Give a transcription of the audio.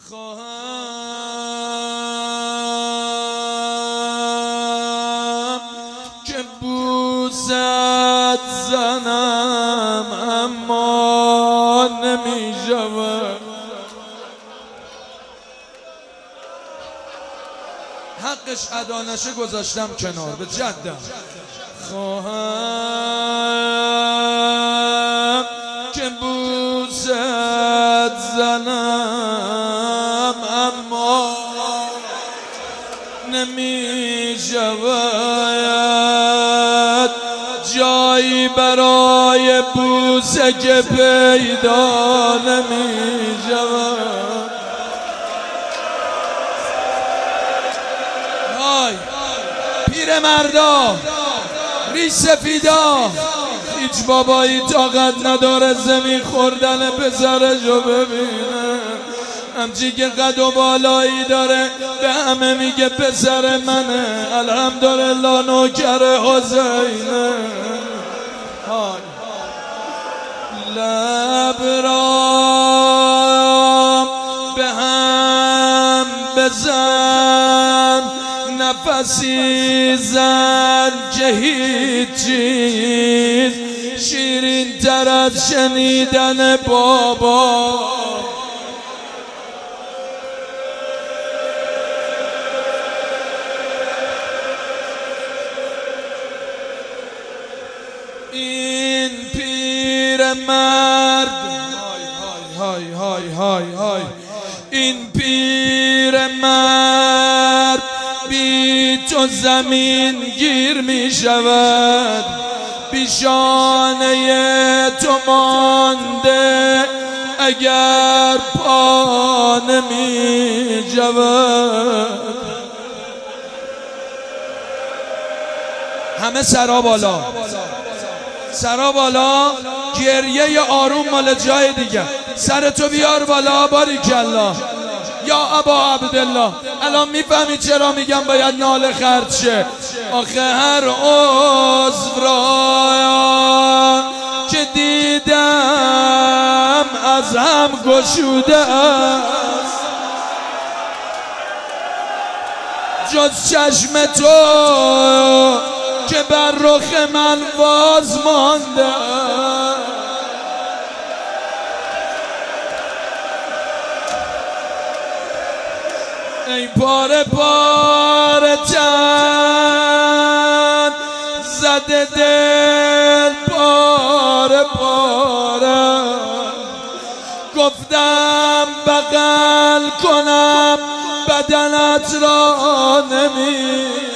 خواهم که بوست زنم اما نمی شود. حقش ادا نشه گذاشتم کنار به جدم. خواهم که بوست زنم اما نمی شود. جایی برای بوسه که پیدا نمی شود. پیر مردا ریش سفیدا هیچ بابایی طاقت نداره زمین خوردن پسرشو ببینه. همچی که قد و بالایی داره به همه میگه پسر منه. الحمدلله نوکر حسینه. لبرام به هم بزن نفسی زن که هیچ چیز شیرین تر از شنیدن بابا. این پیرمرد این پیرمرد بی تو زمین گیر می شود. بی شانه تو مانده اگر پا نمی شود. همه سرا بالا، سرا بالا. گریه یا آروم مال جای دیگه. سرتو بیار بالا. باریکالله یا ابا عبدالله. الان میفهمی چرا میگم باید ناله خرج شه. آخه هر عضو را که دیدم از هم گشوده است جز چشم تو که بر رخ من باز مانده. ای پاره پاره تن زده دل پاره پاره. گفتم بغل کنم بدنت را نمی